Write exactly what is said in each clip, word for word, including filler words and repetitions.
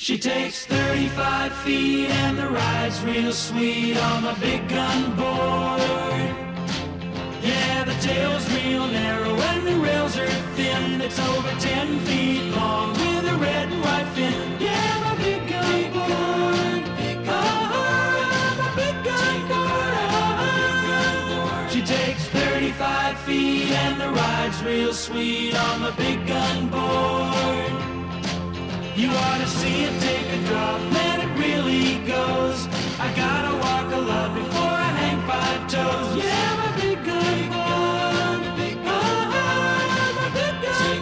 She takes thirty-five feet and the ride's real sweet on my big gun board. Yeah, the tail's real narrow and the rails are thin. It's over ten feet long with a red and white fin. Yeah, my big gun board. Oh, my big gun board. She takes thirty-five feet and the ride's real sweet on my big gun board. You ought to see it take a drop, man, it really goes. I gotta walk a lot before I hang five toes. Yeah, my big gun board. Oh, my big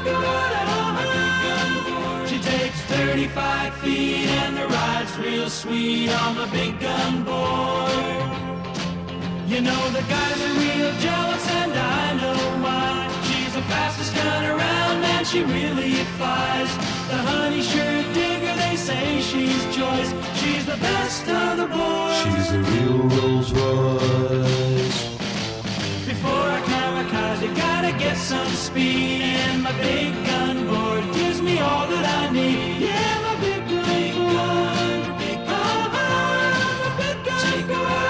gun board. She takes thirty-five feet and the ride's real sweet on my big gun board. You know the guys are real jealous and I know why. She's the fastest gun around, man, she really flies. The honey shirt digger, they say she's choice. She's the best of the boys. She's a real Rolls Royce. Before I kamikaze, gotta get some speed. And my big gun board gives me all that I need. Yeah, my big gun board. Oh, my big gun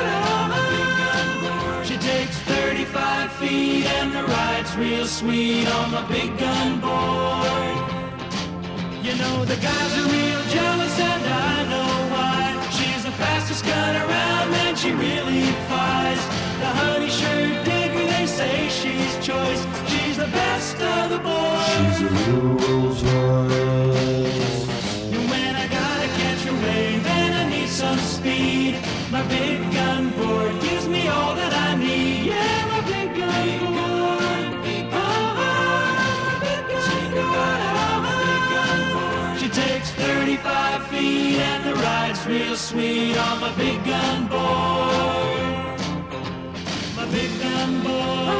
board. She takes thirty-five feet and the ride's real sweet on my big gun board. You know the guys are real jealous and I know why. She's the fastest gun around, man, she really flies. The honey shirt digger, they say she's choice. She's the best of the boys. She's a real Rolls Royce. And when I gotta catch a wave and I need some speed, my big gun board gives me all that I need. Yeah, my big gun board. thirty-five feet and the ride's real sweet on my big gun board. My big gun board.